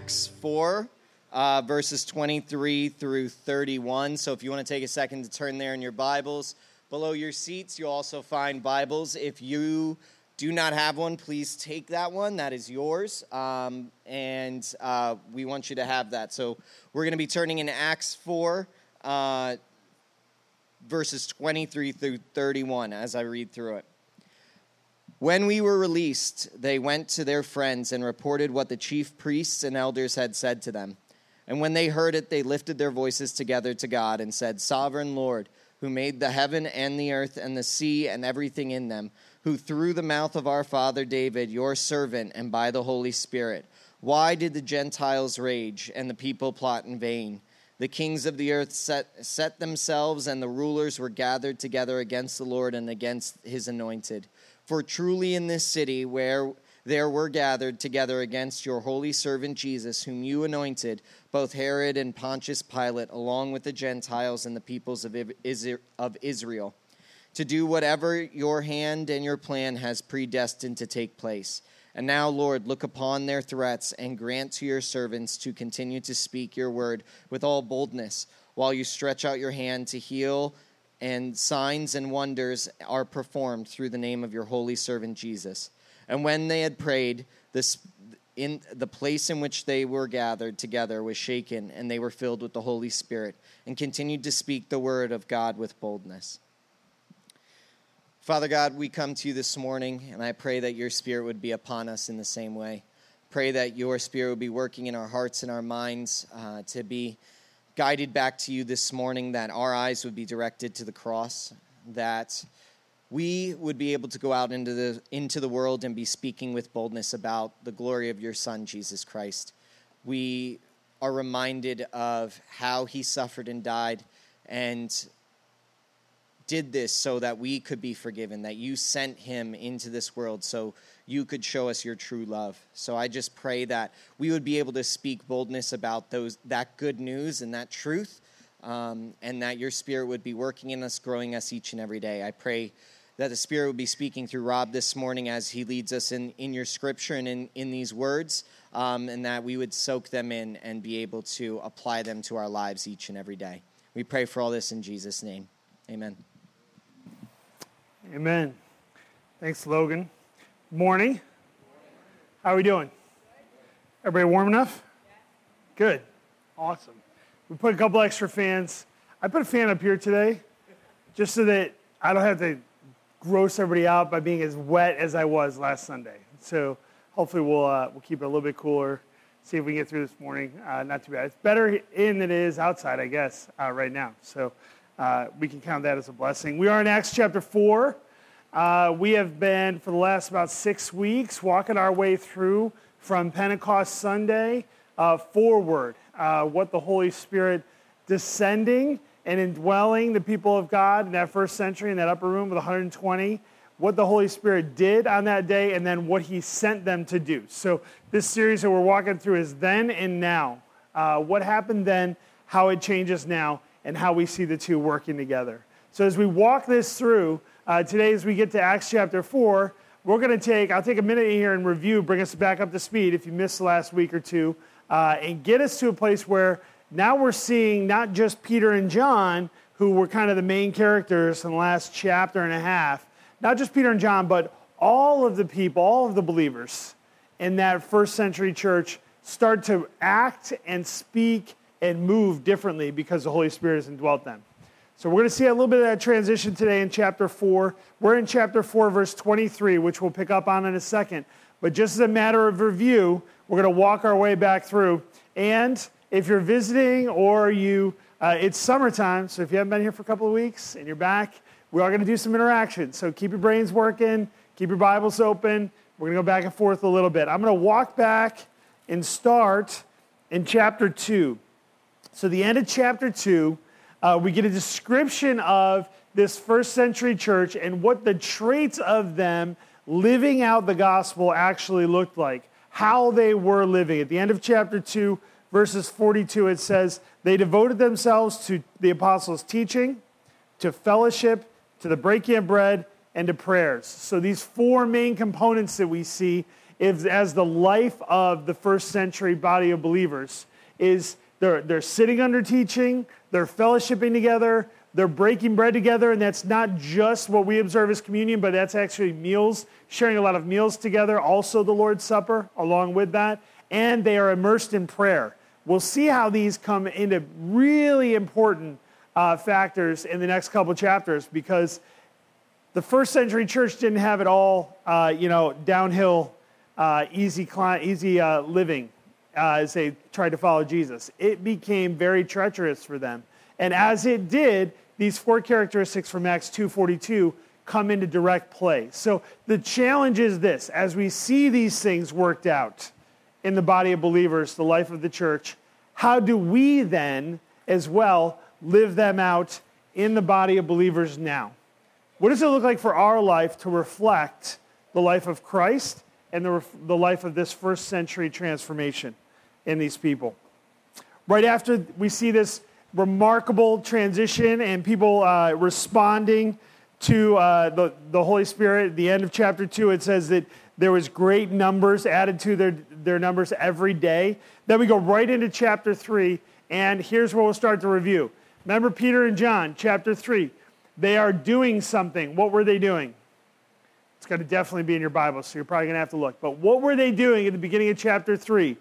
Acts 4, verses 23 through 31. So if you want to take a second to turn there in your Bibles. Below your seats, you'll also find Bibles. If you do not have one, please take that one. That is yours. And we want you to have that. So we're going to be turning in Acts 4, verses 23 through 31 as I read through it. When we were released, they went to their friends and reported what the chief priests and elders had said to them. And when they heard it, they lifted their voices together to God and said, "Sovereign Lord, who made the heaven and the earth and the sea and everything in them, who through the mouth of our father David, your servant, and by the Holy Spirit, why did the Gentiles rage and the people plot in vain? The kings of the earth set themselves, and the rulers were gathered together against the Lord and against his anointed. For truly in this city where there were gathered together against your holy servant Jesus, whom you anointed, both Herod and Pontius Pilate, along with the Gentiles and the peoples of Israel, to do whatever your hand and your plan has predestined to take place. And now, Lord, look upon their threats and grant to your servants to continue to speak your word with all boldness, while you stretch out your hand to heal, and signs and wonders are performed through the name of your holy servant Jesus." And when they had prayed, in the place in which they were gathered together was shaken, and they were filled with the Holy Spirit, and continued to speak the word of God with boldness. Father God, we come to you this morning, and I pray that your Spirit would be upon us in the same way. Pray that your Spirit would be working in our hearts and our minds to be guided back to you this morning, that our eyes would be directed to the cross, that we would be able to go out into the world and be speaking with boldness about the glory of your Son, Jesus Christ. We are reminded of how he suffered and died and did this so that we could be forgiven, that you sent him into this world so you could show us your true love. So I just pray that we would be able to speak boldness about that good news and that truth, and that your Spirit would be working in us, growing us each and every day. I pray that the Spirit would be speaking through Rob this morning as he leads us in your scripture and in these words, and that we would soak them in and be able to apply them to our lives each and every day. We pray for all this in Jesus' name. Amen. Amen. Thanks, Logan. Morning. How are we doing? Everybody warm enough? Good. Awesome. We put a couple extra fans. I put a fan up here today just so that I don't have to gross everybody out by being as wet as I was last Sunday. So hopefully we'll keep it a little bit cooler, see if we can get through this morning. Not too bad. It's better in than it is outside, I guess, right now. So we can count that as a blessing. We are in Acts chapter 4. We have been, for the last about 6 weeks, walking our way through from Pentecost Sunday forward, what the Holy Spirit descending and indwelling the people of God in that first century in that upper room with 120, what the Holy Spirit did on that day, and then what he sent them to do. So this series that we're walking through is then and now. What happened then, how it changes now, and how we see the two working together. So as we walk this through, today as we get to Acts chapter 4, I'll take a minute here and review, bring us back up to speed if you missed the last week or two, and get us to a place where now we're seeing not just Peter and John, who were kind of the main characters in the last chapter and a half, not just Peter and John, but all of the people, all of the believers in that first century church start to act and speak and move differently because the Holy Spirit has indwelt them. So we're going to see a little bit of that transition today in chapter 4. We're in chapter 4, verse 23, which we'll pick up on in a second. But just as a matter of review, we're going to walk our way back through. And if you're visiting or it's summertime, so if you haven't been here for a couple of weeks and you're back, we are going to do some interaction. So keep your brains working, keep your Bibles open. We're going to go back and forth a little bit. I'm going to walk back and start in chapter 2. So the end of chapter 2, we get a description of this first century church and what the traits of them living out the gospel actually looked like, how they were living. At the end of chapter 2, verses 42, it says, "They devoted themselves to the apostles' teaching, to fellowship, to the breaking of bread, and to prayers." So these four main components that we see is as the life of the first century body of believers is they're sitting under teaching, they're fellowshipping together, they're breaking bread together, and that's not just what we observe as communion, but that's actually meals, sharing a lot of meals together, also the Lord's Supper along with that, and they are immersed in prayer. We'll see how these come into really important factors in the next couple chapters, because the first century church didn't have it all, downhill, easy living as they tried to follow Jesus. It became very treacherous for them. And as it did, these four characteristics from Acts 2:42 come into direct play. So the challenge is this: as we see these things worked out in the body of believers, the life of the church, how do we then as well live them out in the body of believers now? What does it look like for our life to reflect the life of Christ and the life of this first century transformation in these people? Right after we see this remarkable transition and people responding to the Holy Spirit, at the end of chapter 2, it says that there was great numbers added to their numbers every day. Then we go right into chapter 3, and here's where we'll start to review. Remember Peter and John, chapter 3. They are doing something. What were they doing? It's going to definitely be in your Bible, so you're probably going to have to look. But what were they doing at the beginning of chapter 3?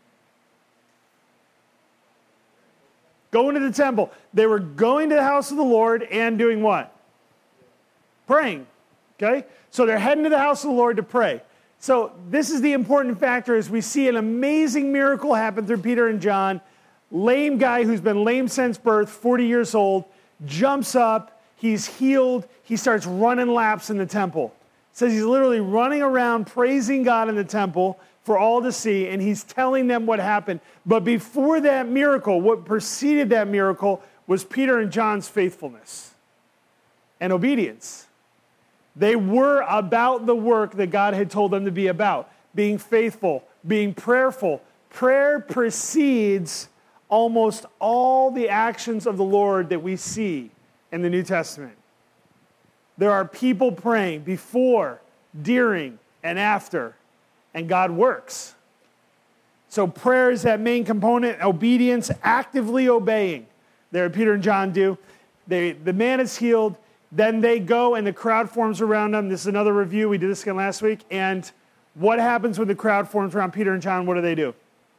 Going to the temple. They were going to the house of the Lord and doing what? Praying. Okay? So they're heading to the house of the Lord to pray. So this is the important factor as we see an amazing miracle happen through Peter and John. Lame guy who's been lame since birth, 40 years old, jumps up, he's healed, he starts running laps in the temple. It says he's literally running around praising God in the temple for all to see, and he's telling them what happened. But before that miracle, what preceded that miracle was Peter and John's faithfulness and obedience. They were about the work that God had told them to be about, being faithful, being prayerful. Prayer precedes almost all the actions of the Lord that we see in the New Testament. There are people praying before, during, and after, and God works. So prayer is that main component, obedience, actively obeying. There Peter and John do. The man is healed. Then they go and the crowd forms around them. This is another review. We did this again last week. And what happens when the crowd forms around Peter and John? What do?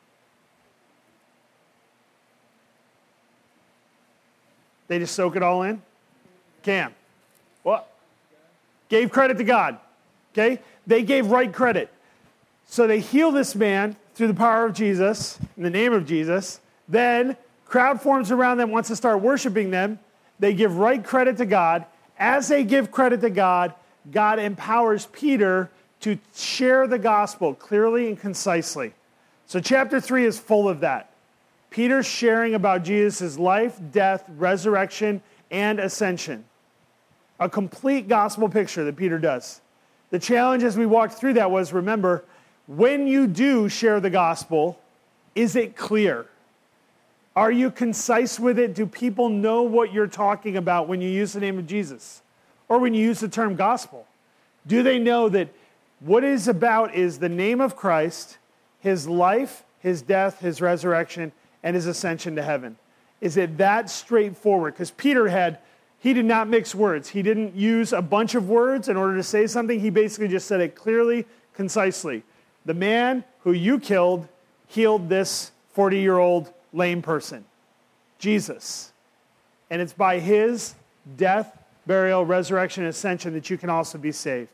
They just soak it all in? Cam. What? Gave credit to God. Okay? They gave right credit. So they heal this man through the power of Jesus, in the name of Jesus. Then crowd forms around them, wants to start worshiping them. They give right credit to God. As they give credit to God, God empowers Peter to share the gospel clearly and concisely. So chapter 3 is full of that. Peter sharing about Jesus' life, death, resurrection, and ascension. A complete gospel picture that Peter does. The challenge as we walked through that was, remember, when you do share the gospel, is it clear? Are you concise with it? Do people know what you're talking about when you use the name of Jesus? Or when you use the term gospel? Do they know that what it is about is the name of Christ, his life, his death, his resurrection, and his ascension to heaven? Is it that straightforward? Because Peter he did not mix words. He didn't use a bunch of words in order to say something. He basically just said it clearly, concisely. The man who you killed healed this 40-year-old lame person, Jesus. And it's by his death, burial, resurrection, and ascension that you can also be saved.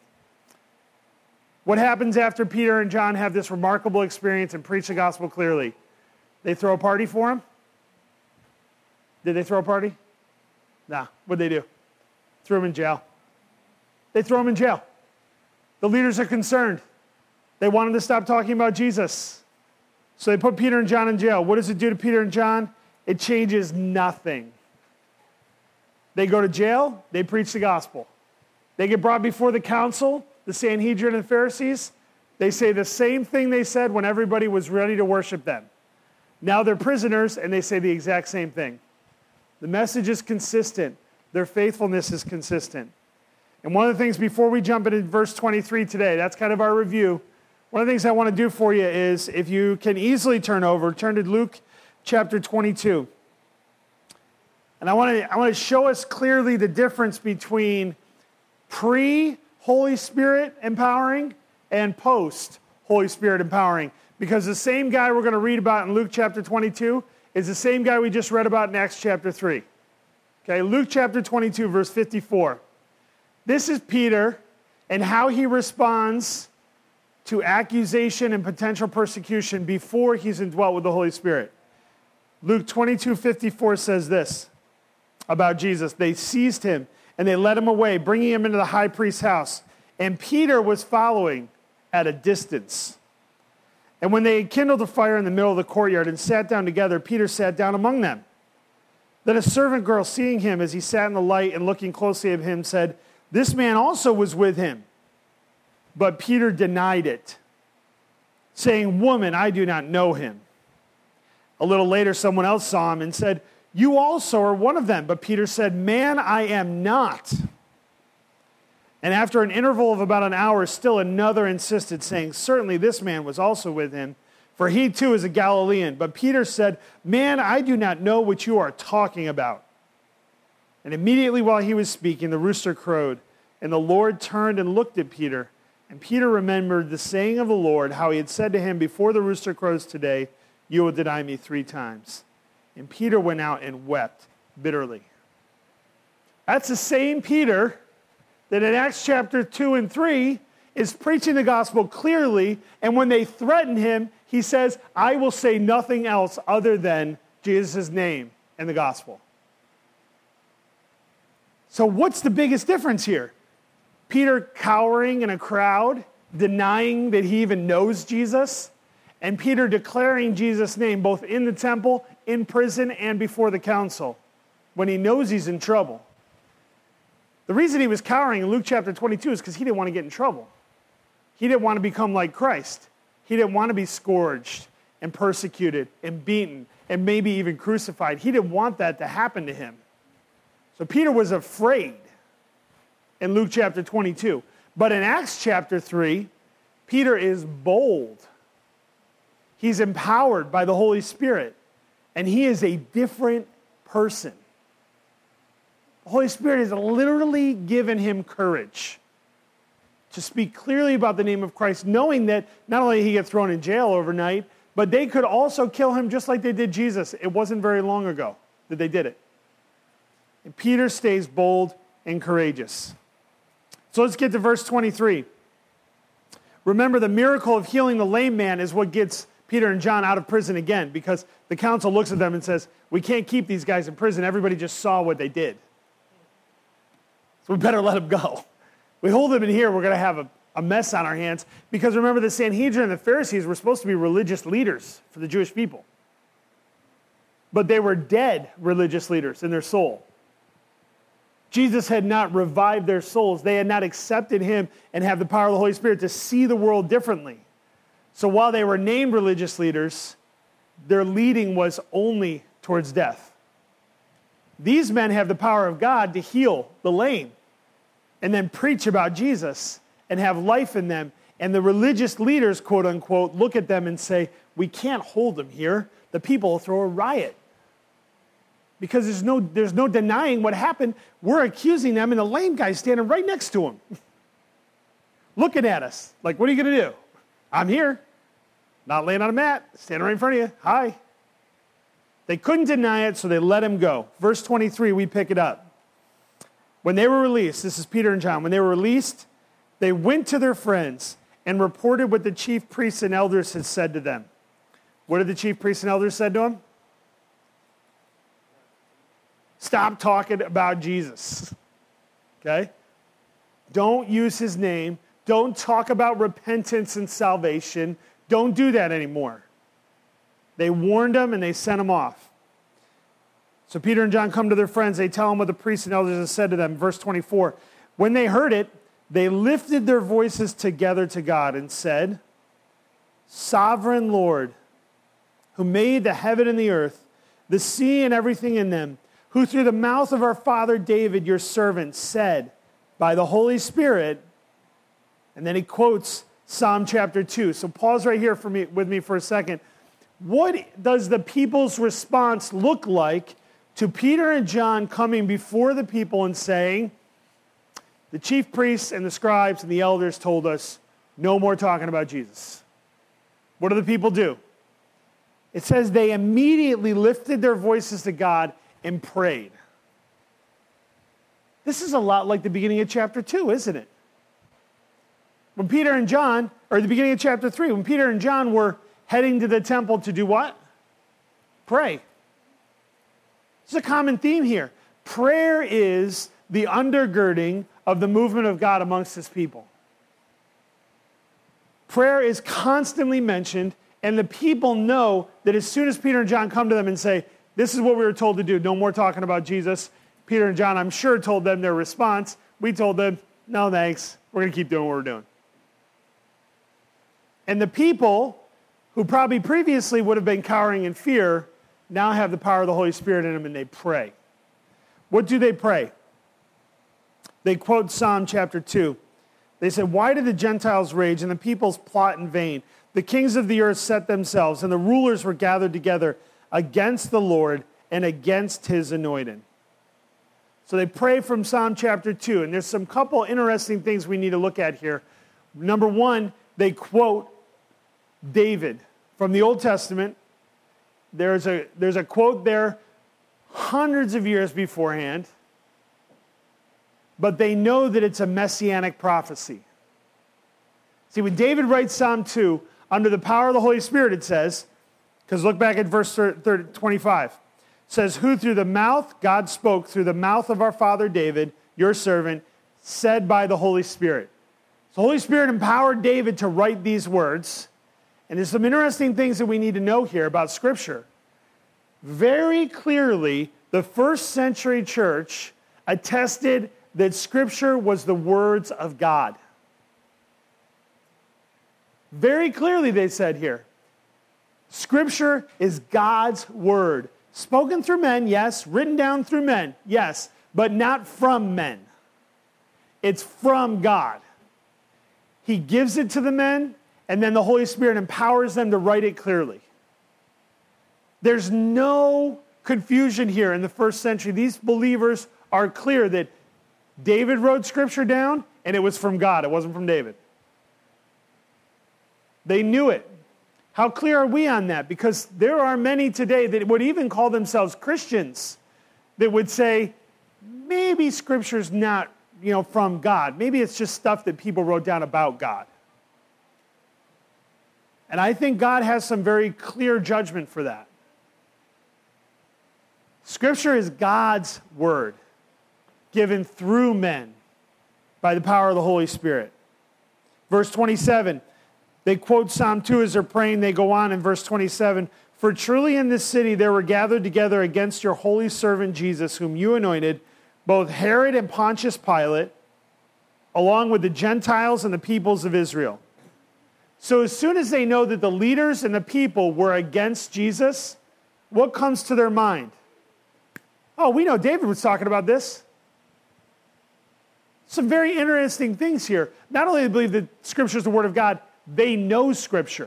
What happens after Peter and John have this remarkable experience and preach the gospel clearly? They throw a party for him? Did they throw a party? Nah. What'd they do? Threw him in jail. They throw him in jail. The leaders are concerned. They want him to stop talking about Jesus. So they put Peter and John in jail. What does it do to Peter and John? It changes nothing. They go to jail, they preach the gospel. They get brought before the council, the Sanhedrin and Pharisees. They say the same thing they said when everybody was ready to worship them. Now they're prisoners and they say the exact same thing. The message is consistent. Their faithfulness is consistent. And one of the things before we jump into verse 23 today, that's kind of our review. One of the things I want to do for you is, if you can easily turn to Luke chapter 22. And I want to show us clearly the difference between pre-Holy Spirit empowering and post-Holy Spirit empowering. Because the same guy we're going to read about in Luke chapter 22 is the same guy we just read about in Acts chapter 3. Okay, Luke chapter 22, verse 54. This is Peter and how he responds to accusation and potential persecution before he's indwelt with the Holy Spirit. Luke 22:54 says this about Jesus. They seized him and they led him away, bringing him into the high priest's house. And Peter was following at a distance. And when they had kindled a fire in the middle of the courtyard and sat down together, Peter sat down among them. Then a servant girl, seeing him as he sat in the light and looking closely at him, said, "This man also was with him." But Peter denied it, saying, "Woman, I do not know him." A little later, someone else saw him and said, "You also are one of them." But Peter said, "Man, I am not." And after an interval of about an hour, still another insisted, saying, "Certainly this man was also with him, for he too is a Galilean." But Peter said, "Man, I do not know what you are talking about." And immediately while he was speaking, the rooster crowed, and the Lord turned and looked at Peter. And Peter remembered the saying of the Lord, how he had said to him, "Before the rooster crows today, you will deny me 3 times. And Peter went out and wept bitterly. That's the same Peter that in Acts chapter 2 and 3 is preaching the gospel clearly, and when they threaten him, he says, "I will say nothing else other than Jesus' name and the gospel." So what's the biggest difference here? Peter cowering in a crowd, denying that he even knows Jesus, and Peter declaring Jesus' name both in the temple, in prison, and before the council when he knows he's in trouble. The reason he was cowering in Luke chapter 22 is because he didn't want to get in trouble. He didn't want to become like Christ. He didn't want to be scourged and persecuted and beaten and maybe even crucified. He didn't want that to happen to him. So Peter was afraid in Luke chapter 22. But in Acts chapter 3, Peter is bold. He's empowered by the Holy Spirit, and he is a different person. The Holy Spirit has literally given him courage to speak clearly about the name of Christ, knowing that not only did he get thrown in jail overnight, but they could also kill him just like they did Jesus. It wasn't very long ago that they did it. And Peter stays bold and courageous. So let's get to verse 23. Remember, the miracle of healing the lame man is what gets Peter and John out of prison again, because the council looks at them and says, "We can't keep these guys in prison. Everybody just saw what they did. So we better let them go. We hold them in here, we're going to have a mess on our hands." Because remember, the Sanhedrin and the Pharisees were supposed to be religious leaders for the Jewish people. But they were dead religious leaders in their soul. Jesus had not revived their souls. They had not accepted him and have the power of the Holy Spirit to see the world differently. So while they were named religious leaders, their leading was only towards death. These men have the power of God to heal the lame and then preach about Jesus and have life in them. And the religious leaders, quote unquote, look at them and say, "We can't hold them here. The people will throw a riot." Because there's no denying what happened. We're accusing them, and the lame guy's standing right next to him, looking at us like, "What are you going to do?" "I'm here, not laying on a mat, standing right in front of you. Hi." They couldn't deny it, so they let him go. Verse 23, we pick it up. When they were released, this is Peter and John, when they were released, they went to their friends and reported what the chief priests and elders had said to them. What did the chief priests and elders say to them? Stop talking about Jesus. Okay? Don't use his name. Don't talk about repentance and salvation. Don't do that anymore. They warned them and they sent them off. So Peter and John come to their friends. They tell them what the priests and elders have said to them. Verse 24. When they heard it, they lifted their voices together to God and said, "Sovereign Lord, who made the heaven and the earth, the sea and everything in them, who through the mouth of our father David, your servant, said by the Holy Spirit," and then he quotes Psalm chapter 2. So pause right here with me for a second. What does the people's response look like to Peter and John coming before the people and saying, the chief priests and the scribes and the elders told us, no more talking about Jesus? What do the people do? It says they immediately lifted their voices to God and prayed. This is a lot like the beginning of chapter 2, isn't it? When Peter and John, or the beginning of chapter 3, when Peter and John were heading to the temple to do what? Pray. There's a common theme here. Prayer is the undergirding of the movement of God amongst his people. Prayer is constantly mentioned, and the people know that as soon as Peter and John come to them and say, this is what we were told to do, no more talking about Jesus, Peter and John, I'm sure, told them their response. We told them, no thanks, we're going to keep doing what we're doing. And the people, who probably previously would have been cowering in fear, now have the power of the Holy Spirit in them and they pray. What do they pray? They quote Psalm chapter 2. They said, why do the Gentiles rage and the peoples plot in vain? The kings of the earth set themselves and the rulers were gathered together against the Lord and against his anointed. So they pray from Psalm chapter 2. And there's some couple interesting things we need to look at here. Number one, they quote David from the Old Testament. There's a quote there hundreds of years beforehand, but they know that it's a messianic prophecy. See, when David writes Psalm 2, under the power of the Holy Spirit, it says, because look back at verse 25, it says, who through the mouth, God spoke through the mouth of our father David, your servant, said by the Holy Spirit. So the Holy Spirit empowered David to write these words. And there's some interesting things that we need to know here about Scripture. Very clearly, the first century church attested that Scripture was the words of God. Very clearly, they said here, Scripture is God's word. Spoken through men, yes. Written down through men, yes. But not from men. It's from God. He gives it to the men, and then the Holy Spirit empowers them to write it clearly. There's no confusion here in the first century. These believers are clear that David wrote Scripture down, and it was from God. It wasn't from David. They knew it. How clear are we on that? Because there are many today that would even call themselves Christians that would say, maybe Scripture's not, from God. Maybe it's just stuff that people wrote down about God. And I think God has some very clear judgment for that. Scripture is God's word, given through men by the power of the Holy Spirit. Verse 27, they quote Psalm 2 as they're praying. They go on in verse 27, for truly in this city there were gathered together against your holy servant Jesus, whom you anointed, both Herod and Pontius Pilate, along with the Gentiles and the peoples of Israel. So as soon as they know that the leaders and the people were against Jesus, what comes to their mind? Oh, we know David was talking about this. Some very interesting things here. Not only do they believe that Scripture is the Word of God, they know Scripture.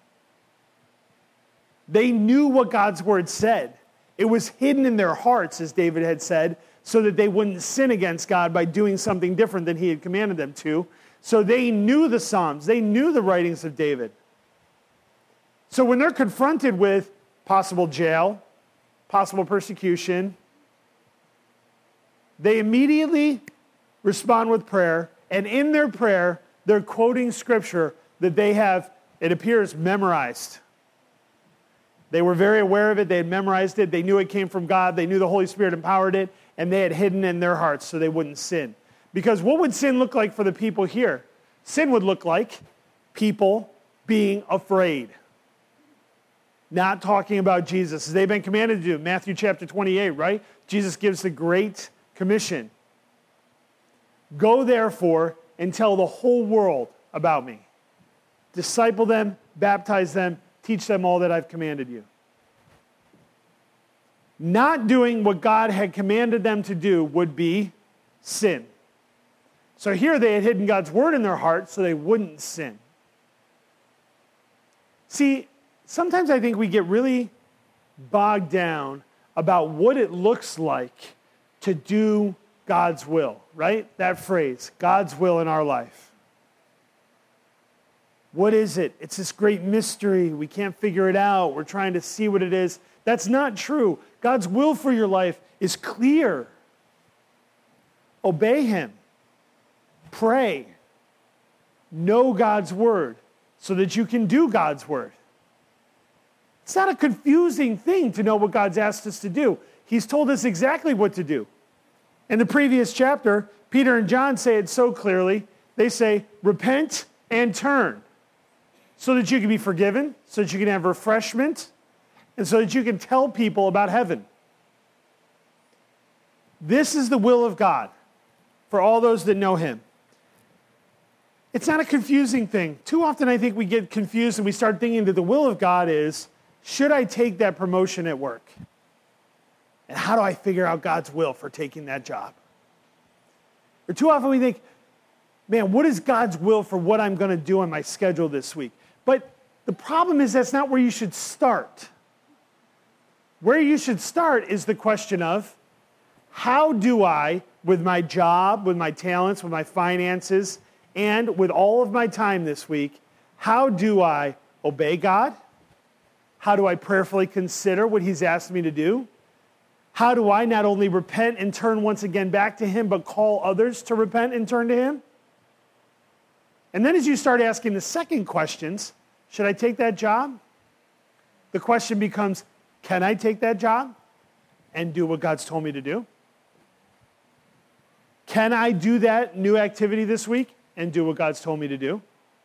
They knew what God's Word said. It was hidden in their hearts, as David had said, so that they wouldn't sin against God by doing something different than he had commanded them to. So they knew the Psalms. They knew the writings of David. So when they're confronted with possible jail, possible persecution, they immediately respond with prayer. And in their prayer, they're quoting Scripture that they have, it appears, memorized. They were very aware of it. They had memorized it. They knew it came from God. They knew the Holy Spirit empowered it. And they had hidden in their hearts so they wouldn't sin. Because what would sin look like for the people here? Sin would look like people being afraid. Not talking about Jesus, as they've been commanded to do. Matthew chapter 28, right? Jesus gives the Great Commission. Go therefore and tell the whole world about me. Disciple them, baptize them, teach them all that I've commanded you. Not doing what God had commanded them to do would be sin. So here they had hidden God's word in their heart so they wouldn't sin. See, sometimes I think we get really bogged down about what it looks like to do God's will, right? That phrase, God's will in our life. What is it? It's this great mystery. We can't figure it out. We're trying to see what it is. That's not true. God's will for your life is clear. Obey him. Pray. Know God's word so that you can do God's word. It's not a confusing thing to know what God's asked us to do. He's told us exactly what to do. In the previous chapter, Peter and John say it so clearly. They say, repent and turn so that you can be forgiven, so that you can have refreshment, and so that you can tell people about heaven. This is the will of God for all those that know him. It's not a confusing thing. Too often I think we get confused and we start thinking that the will of God is, should I take that promotion at work? And how do I figure out God's will for taking that job? Or too often we think, man, what is God's will for what I'm going to do on my schedule this week? But the problem is that's not where you should start. Where you should start is the question of, how do I, with my job, with my talents, with my finances, and with all of my time this week, how do I obey God? How do I prayerfully consider what he's asked me to do? How do I not only repent and turn once again back to him, but call others to repent and turn to him? And then as you start asking the second questions, should I take that job? The question becomes, can I take that job and do what God's told me to do? Can I do that new activity this week and do what God's told me to do?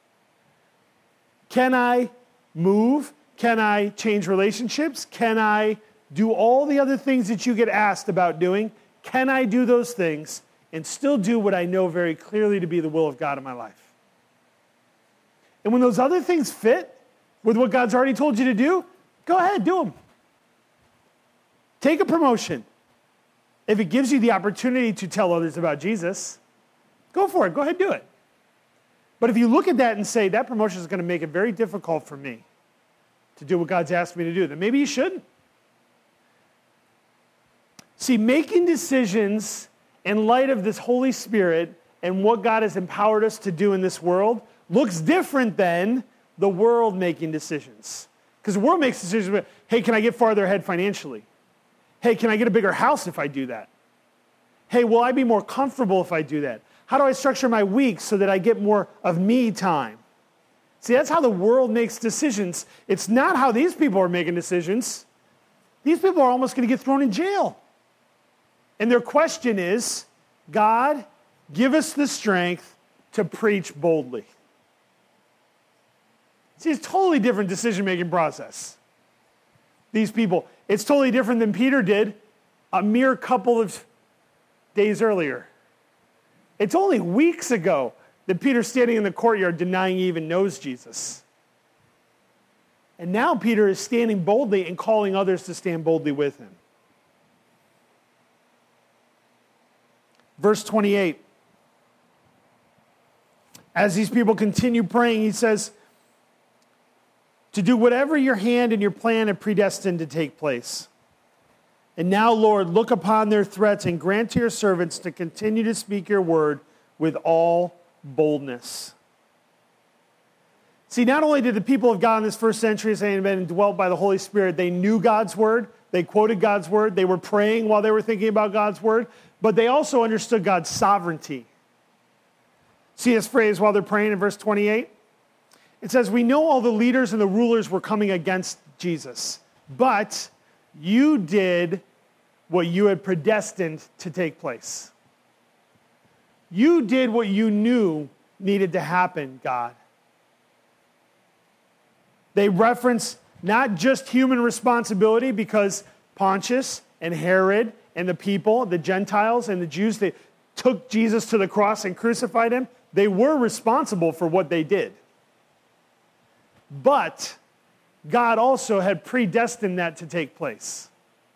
Can I move? Can I change relationships? Can I do all the other things that you get asked about doing? Can I do those things and still do what I know very clearly to be the will of God in my life? And when those other things fit with what God's already told you to do, go ahead, do them. Take a promotion. If it gives you the opportunity to tell others about Jesus, go for it. Go ahead, do it. But if you look at that and say, that promotion is going to make it very difficult for me to do what God's asked me to do, then maybe you shouldn't. See, making decisions in light of this Holy Spirit and what God has empowered us to do in this world looks different than the world making decisions. Because the world makes decisions about, hey, can I get farther ahead financially? Hey, can I get a bigger house if I do that? Hey, will I be more comfortable if I do that? How do I structure my week so that I get more of me time? See, that's how the world makes decisions. It's not how these people are making decisions. These people are almost going to get thrown in jail. And their question is, God, give us the strength to preach boldly. See, it's a totally different decision-making process. These people, it's totally different than Peter did a mere couple of days earlier. It's only weeks ago that Peter's standing in the courtyard denying he even knows Jesus. And now Peter is standing boldly and calling others to stand boldly with him. Verse 28. As these people continue praying, he says, to do whatever your hand and your plan have predestined to take place. And now, Lord, look upon their threats and grant to your servants to continue to speak your word with all boldness. See, not only did the people of God in this first century, as they had been indwelt by the Holy Spirit, they knew God's word, they quoted God's word, they were praying while they were thinking about God's word, but they also understood God's sovereignty. See this phrase while they're praying in verse 28? It says, we know all the leaders and the rulers were coming against Jesus, but you did what you had predestined to take place. You did what you knew needed to happen, God. They reference not just human responsibility because Pontius and Herod and the people, the Gentiles and the Jews, they took Jesus to the cross and crucified him. They were responsible for what they did. But God also had predestined that to take place.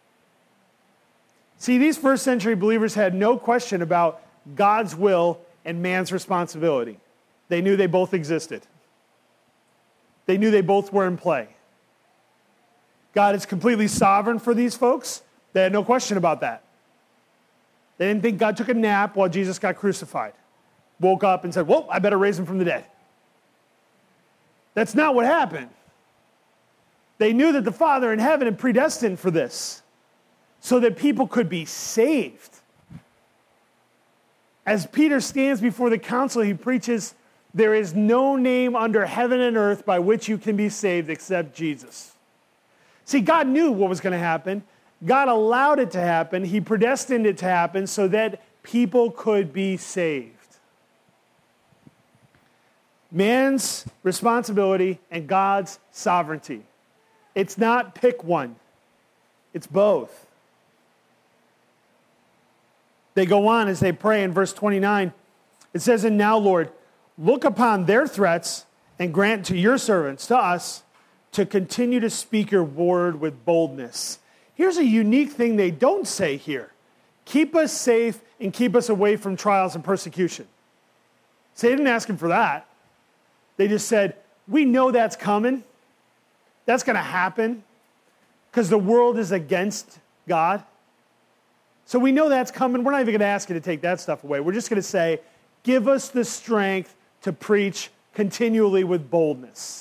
See, these first century believers had no question about God's will and man's responsibility. They knew they both existed. They knew they both were in play. God is completely sovereign for these folks. They had no question about that. They didn't think God took a nap while Jesus got crucified. Woke up and said, well, I better raise him from the dead. That's not what happened. They knew that the Father in heaven had predestined for this so that people could be saved. As Peter stands before the council, he preaches, there is no name under heaven and earth by which you can be saved except Jesus. See, God knew what was going to happen. God allowed it to happen. He predestined it to happen so that people could be saved. Man's responsibility and God's sovereignty. It's not pick one. It's both. They go on as they pray in verse 29. It says, and now, Lord, look upon their threats and grant to your servants, to us, to continue to speak your word with boldness. Here's a unique thing they don't say here. Keep us safe and keep us away from trials and persecution. So they didn't ask him for that. They just said, we know that's coming. That's going to happen because the world is against God. So we know that's coming. We're not even going to ask you to take that stuff away. We're just going to say, give us the strength to preach continually with boldness.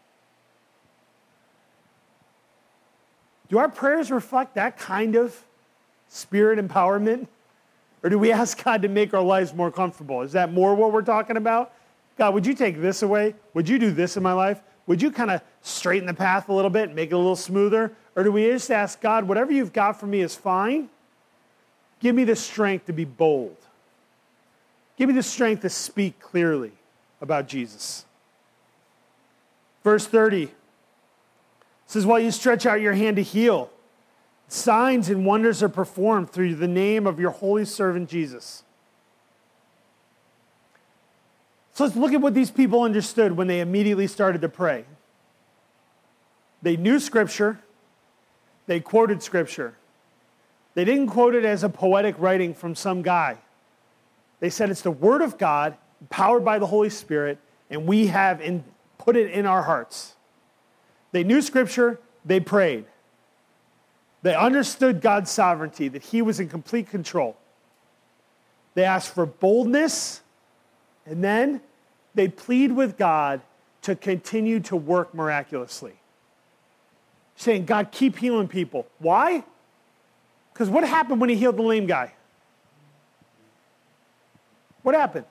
Do our prayers reflect that kind of spirit empowerment? Or do we ask God to make our lives more comfortable? Is that more what we're talking about? God, would you take this away? Would you do this in my life? Would you kind of straighten the path a little bit and make it a little smoother? Or do we just ask God, whatever you've got for me is fine. Give me the strength to be bold. Give me the strength to speak clearly about Jesus. Verse 30 says, while you stretch out your hand to heal, signs and wonders are performed through the name of your holy servant Jesus. So let's look at what these people understood when they immediately started to pray. They knew Scripture. They quoted Scripture. They didn't quote it as a poetic writing from some guy. They said it's the Word of God, powered by the Holy Spirit, and we have put it in our hearts. They knew Scripture. They prayed. They understood God's sovereignty, that he was in complete control. They asked for boldness, and then they plead with God to continue to work miraculously. Saying, God, keep healing people. Why? Because what happened when he healed the lame guy? What happened?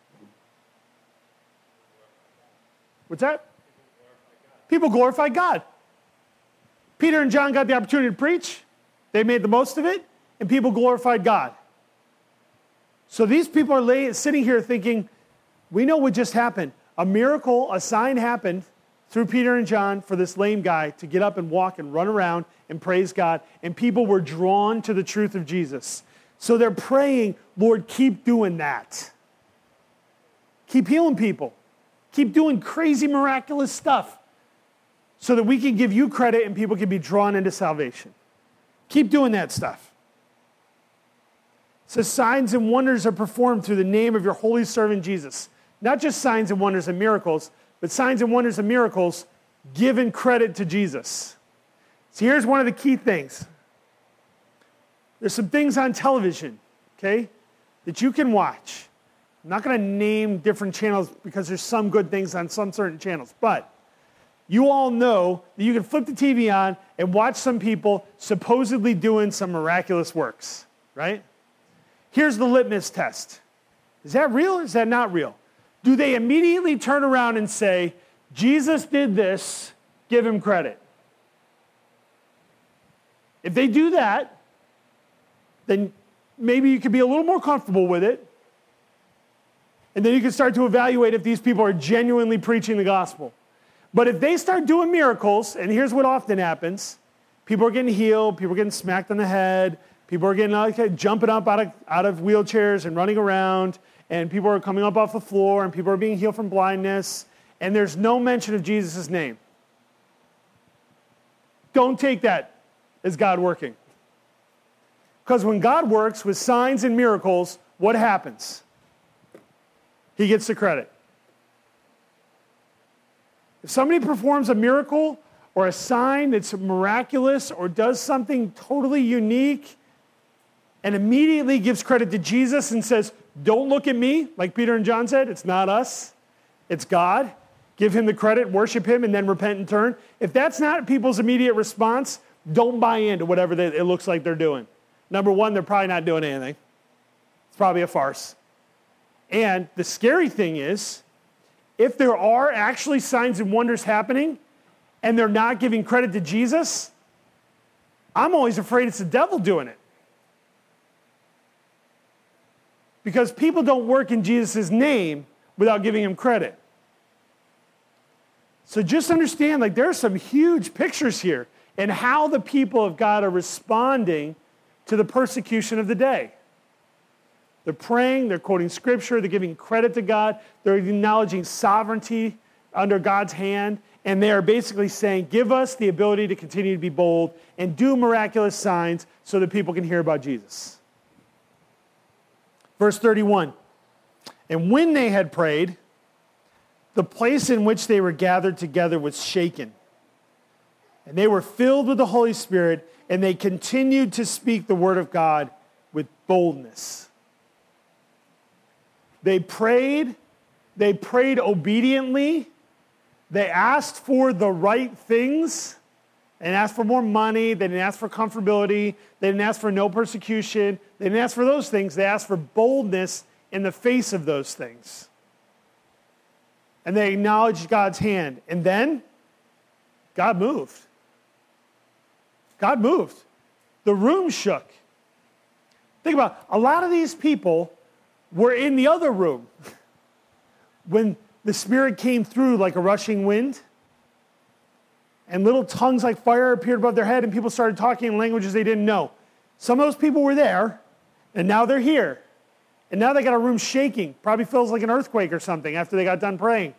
What's that? People glorified God. Peter and John got the opportunity to preach. They made the most of it, and people glorified God. So these people are sitting here thinking, we know what just happened. A miracle, a sign happened through Peter and John for this lame guy to get up and walk and run around and praise God, and people were drawn to the truth of Jesus. So they're praying, Lord, keep doing that. Keep healing people. Keep doing crazy, miraculous stuff so that we can give you credit and people can be drawn into salvation. Keep doing that stuff. It says signs and wonders are performed through the name of your holy servant Jesus. Not just signs and wonders and miracles, but signs and wonders and miracles given credit to Jesus. So here's one of the key things. There's some things on television, okay, that you can watch. I'm not going to name different channels because there's some good things on some certain channels, but you all know that you can flip the TV on and watch some people supposedly doing some miraculous works, right? Here's the litmus test. Is that real or is that not real? Do they immediately turn around and say, Jesus did this, give him credit? If they do that, then maybe you could be a little more comfortable with it. And then you can start to evaluate if these people are genuinely preaching the gospel. But if they start doing miracles, and here's what often happens, people are getting healed, people are getting smacked on the head, people are getting jumping up out of wheelchairs and running around, and people are coming up off the floor, and people are being healed from blindness, and there's no mention of Jesus' name. Don't take that as God working. Because when God works with signs and miracles, what happens? He gets the credit. If somebody performs a miracle or a sign that's miraculous or does something totally unique and immediately gives credit to Jesus and says, don't look at me, like Peter and John said, it's not us, it's God. Give him the credit, worship him, and then repent and turn. If that's not people's immediate response, don't buy into whatever it looks like they're doing. Number one, they're probably not doing anything. It's probably a farce. And the scary thing is, if there are actually signs and wonders happening, and they're not giving credit to Jesus, I'm always afraid it's the devil doing it. Because people don't work in Jesus' name without giving him credit. So just understand, like, there are some huge pictures here in how the people of God are responding to the persecution of the day. They're praying, they're quoting scripture, they're giving credit to God, they're acknowledging sovereignty under God's hand, and they are basically saying, give us the ability to continue to be bold and do miraculous signs so that people can hear about Jesus. Verse 31, and when they had prayed, the place in which they were gathered together was shaken. And they were filled with the Holy Spirit, and they continued to speak the word of God with boldness. They prayed obediently, they asked for the right things. They didn't ask for more money, they didn't ask for comfortability, they didn't ask for no persecution, they didn't ask for those things, they asked for boldness in the face of those things. And they acknowledged God's hand. And then, God moved. God moved. The room shook. Think about it. A lot of these people were in the other room when the Spirit came through like a rushing wind, and little tongues like fire appeared above their head, and people started talking in languages they didn't know. Some of those people were there, and now they're here. And now they got a room shaking. Probably feels like an earthquake or something after they got done praying.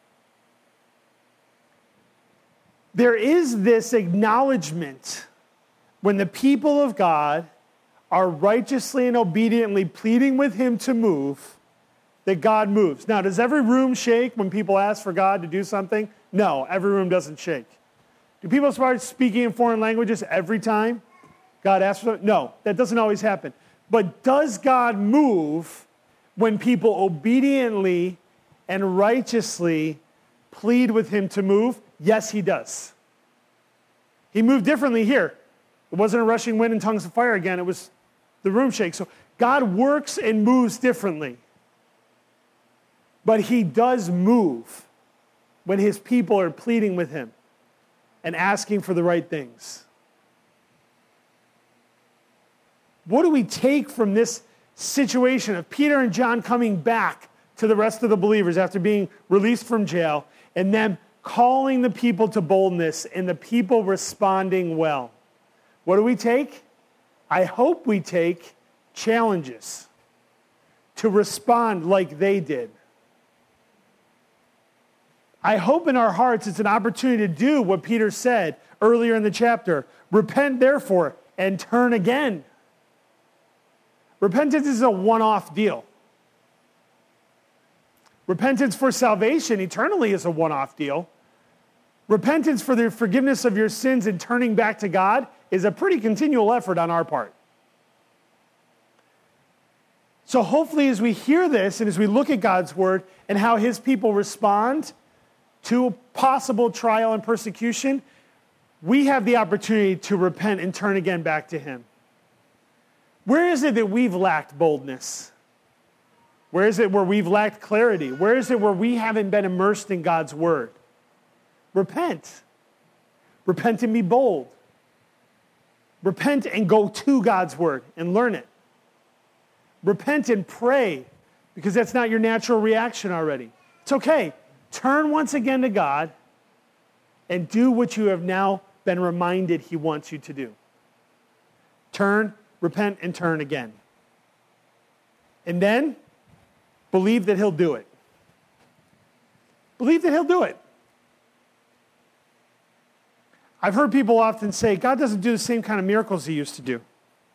There is this acknowledgement when the people of God are righteously and obediently pleading with him to move, that God moves. Now, does every room shake when people ask for God to do something? No, every room doesn't shake. Do people start speaking in foreign languages every time God asks for something? No, that doesn't always happen. But does God move when people obediently and righteously plead with him to move? Yes, he does. He moved differently here. It wasn't a rushing wind and tongues of fire again. It was the room shake. So God works and moves differently. But he does move when his people are pleading with him and asking for the right things. What do we take from this situation of Peter and John coming back to the rest of the believers after being released from jail and them calling the people to boldness and the people responding well? What do we take? I hope we take challenges to respond like they did. I hope in our hearts it's an opportunity to do what Peter said earlier in the chapter. Repent, therefore, and turn again. Repentance is a one-off deal. Repentance for salvation eternally is a one-off deal. Repentance for the forgiveness of your sins and turning back to God is a pretty continual effort on our part. So hopefully as we hear this and as we look at God's word and how his people respond to possible trial and persecution, we have the opportunity to repent and turn again back to him. Where is it that we've lacked boldness? Where is it where we've lacked clarity? Where is it where we haven't been immersed in God's word? Repent. Repent and be bold. Repent and go to God's word and learn it. Repent and pray, because that's not your natural reaction already. It's okay. Turn once again to God and do what you have now been reminded he wants you to do. Turn, repent, and turn again. And then, believe that he'll do it. Believe that he'll do it. I've heard people often say, God doesn't do the same kind of miracles he used to do.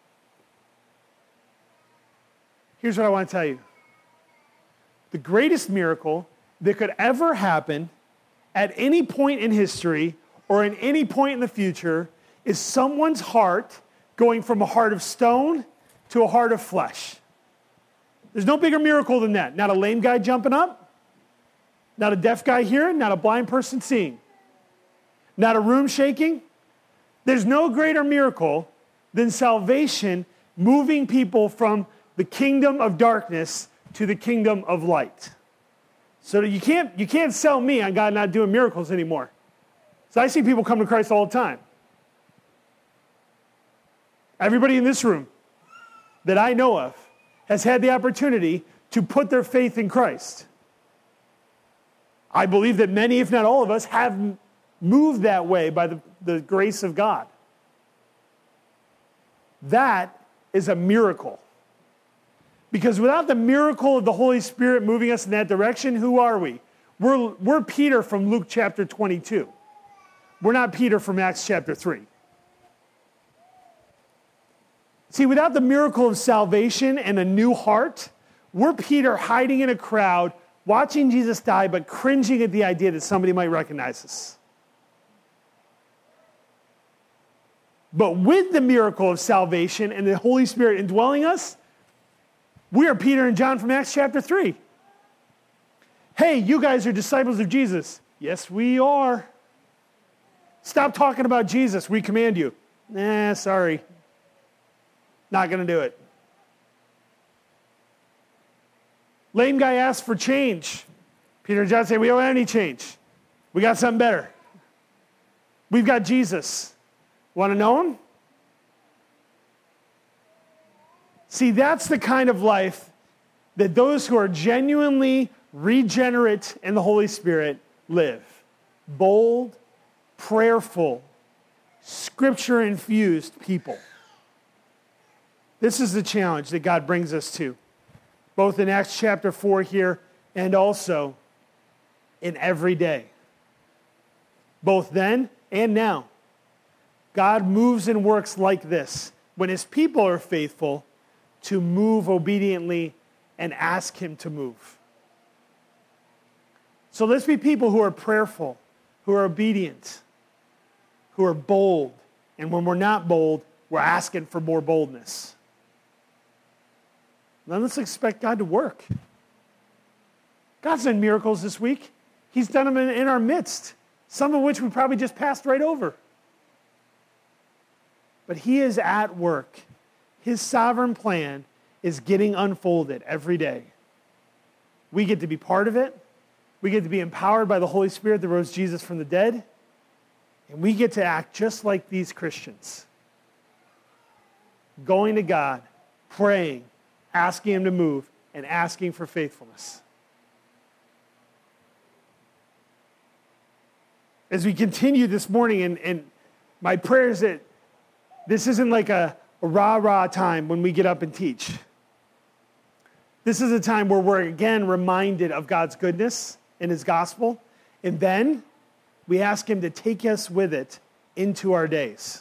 Here's what I want to tell you. The greatest miracle that could ever happen at any point in history or in any point in the future is someone's heart going from a heart of stone to a heart of flesh. There's no bigger miracle than that. Not a lame guy jumping up, not a deaf guy hearing, not a blind person seeing, not a room shaking. There's no greater miracle than salvation moving people from the kingdom of darkness to the kingdom of light. So you can't sell me on God not doing miracles anymore. So I see people come to Christ all the time. Everybody in this room that I know of has had the opportunity to put their faith in Christ. I believe that many, if not all of us, have moved that way by the grace of God. That is a miracle. Because without the miracle of the Holy Spirit moving us in that direction, who are we? We're Peter from Luke chapter 22. We're not Peter from Acts chapter 3. See, without the miracle of salvation and a new heart, we're Peter hiding in a crowd, watching Jesus die, but cringing at the idea that somebody might recognize us. But with the miracle of salvation and the Holy Spirit indwelling us, we are Peter and John from Acts chapter 3. Hey, you guys are disciples of Jesus. Yes, we are. Stop talking about Jesus, we command you. Nah, sorry. Not going to do it. Lame guy asks for change. Peter and John say, we don't have any change. We got something better. We've got Jesus. Want to know him? See, that's the kind of life that those who are genuinely regenerate in the Holy Spirit live. Bold, prayerful, scripture-infused people. This is the challenge that God brings us to, both in Acts chapter 4 here and also in every day. Both then and now. God moves and works like this. When his people are faithful, to move obediently and ask him to move. So let's be people who are prayerful, who are obedient, who are bold. And when we're not bold, we're asking for more boldness. Then let's expect God to work. God's done miracles this week. He's done them in our midst, some of which we probably just passed right over. But he is at work. His sovereign plan is getting unfolded every day. We get to be part of it. We get to be empowered by the Holy Spirit that rose Jesus from the dead. And we get to act just like these Christians. Going to God, praying, asking him to move, and asking for faithfulness. As we continue this morning, and my prayer is that this isn't like a rah-rah time when we get up and teach. This is a time where we're again reminded of God's goodness in his gospel, and then we ask him to take us with it into our days.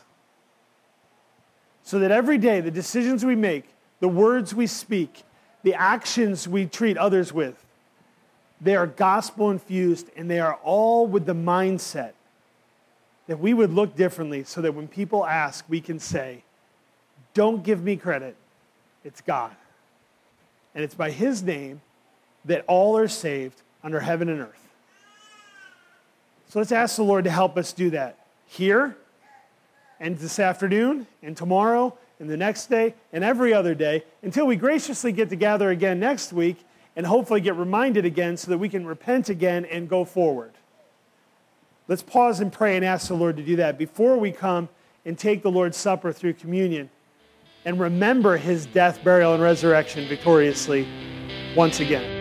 So that every day, the decisions we make, the words we speak, the actions we treat others with, they are gospel-infused, and they are all with the mindset that we would look differently so that when people ask, we can say, don't give me credit, it's God. And it's by his name that all are saved under heaven and earth. So let's ask the Lord to help us do that here, and this afternoon, and tomorrow, and the next day, and every other day, until we graciously get together again next week and hopefully get reminded again so that we can repent again and go forward. Let's pause and pray and ask the Lord to do that before we come and take the Lord's Supper through communion and remember his death, burial, and resurrection victoriously once again.